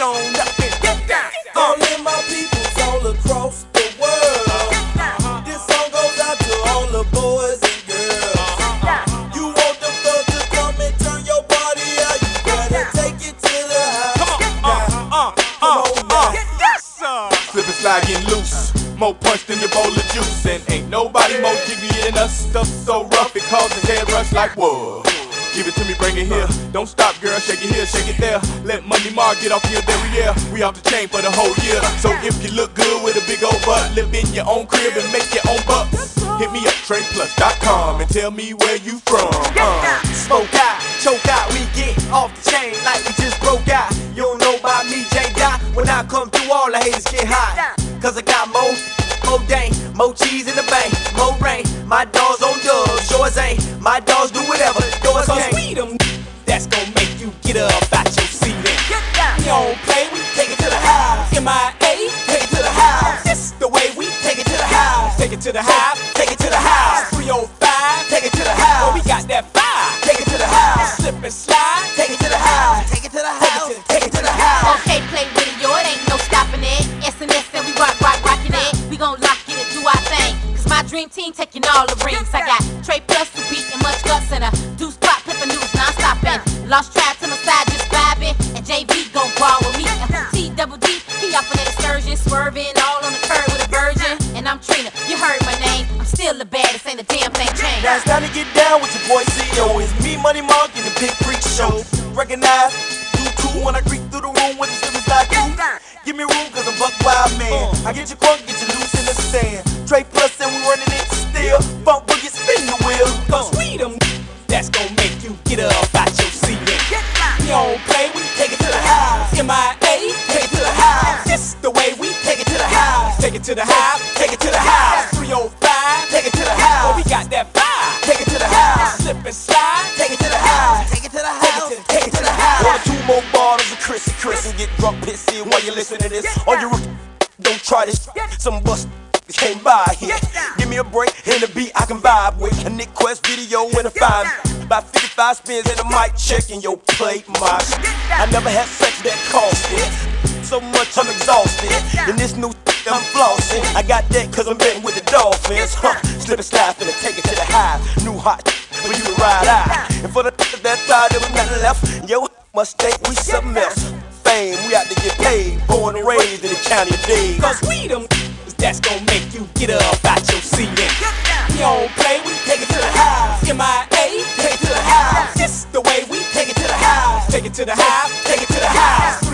get on up and get down. All of my peoples all across the world. This song goes out to all the boys and girls. You want them thugs to come and turn your body out, you better take it to the house. Come on now. Yes, sir. Slip and slide getting loose, more punch than your bowl of juice. And ain't nobody more jiggy than us. Stuff so rough it causes head rush like whoa. Give it to me, bring it here. Don't stop, girl, shake it here, shake it there. Let Money Mark get off your derriere. We off the chain for the whole year. So if you look good with a big old butt, live in your own crib and make your own bucks. Hit me up, TreyPlus.com, and tell me where you from. Smoke out, choke out, we get off the chain like we just broke out. You don't know about me, J-Dot. When I come through, all the haters get hot. Cause I got more dang, more cheese in the bank, more rain. My dogs on dubs, yours ain't. My dogs do whatever, yours can't. We them that's gon' make you get up out your seat. We don't play, we take it to the house. MIA, take it to the house. This the way we take it to the house. Take it to the house, Take it to the house. 305, Take it to the house. oh, we got that fire. Take it to the house. Slip and slide, Take it to the house. Take it to the house. Take it to the house. Okay, play with it, yo, it ain't no stopping it. SNS and we rockin' it. We gon' lock it and do our thing. Cause my dream team taking all the rings. I got Trey Plus to beat and much guts and a deuce pop, flippin' news non-stoppin'. Lost track to my side, just vibing. And JV gon' ball with me. And T double D, he off on that excursion, swerving all on the curb with a virgin. And I'm Trina, you heard my name. I'm still the baddest, ain't a damn thing changed. Now it's time to get down with your boy CEO. It's me, Money Mark, and the Big Freak Show. Recognize, you cool when I creep through the room with the slippers like you. Give me room cause I'm Buck Wild Man. I get you crunk, get you loose in the sand. Trey Plus and we running it still. Funk boogie, spin the wheel. cause we them that's gon' make you get up out your seat. We don't play, we take it to the house. MIA, Take it to the house. this the way we Take it to the house. take it to the house. Take it to the house. 305, Take it to the oh, house. we got that fire. Take it to the house. Slip and slide, Take it to the house. Take it to the house. Take it to the house. Order 2 more bottles of Chris and get drunk pissy while you listen to this. On your rookie, don't try this. Some bust came by here. Give me a break and a beat I can vibe with. A Nick Quest video in a 5. About 55 spins and a mic check in your plate, my shit. I never had sex that cost it. So much I'm exhausted. And this new I'm flossing. I got that cause I'm betting with the Dolphins. Slip and slide finna take it to the high. New hot for you to ride out. And for the that thought there was nothing left. Yo, must think we something else. Fame, we out to get paid. Born and raised in the county of Dade. cause we them that's gon' make you get up out your seat. We don't play, we take it to the house. MIA, Take it to the house. this the way we Take it to the house. take it to the house. Take it to the house.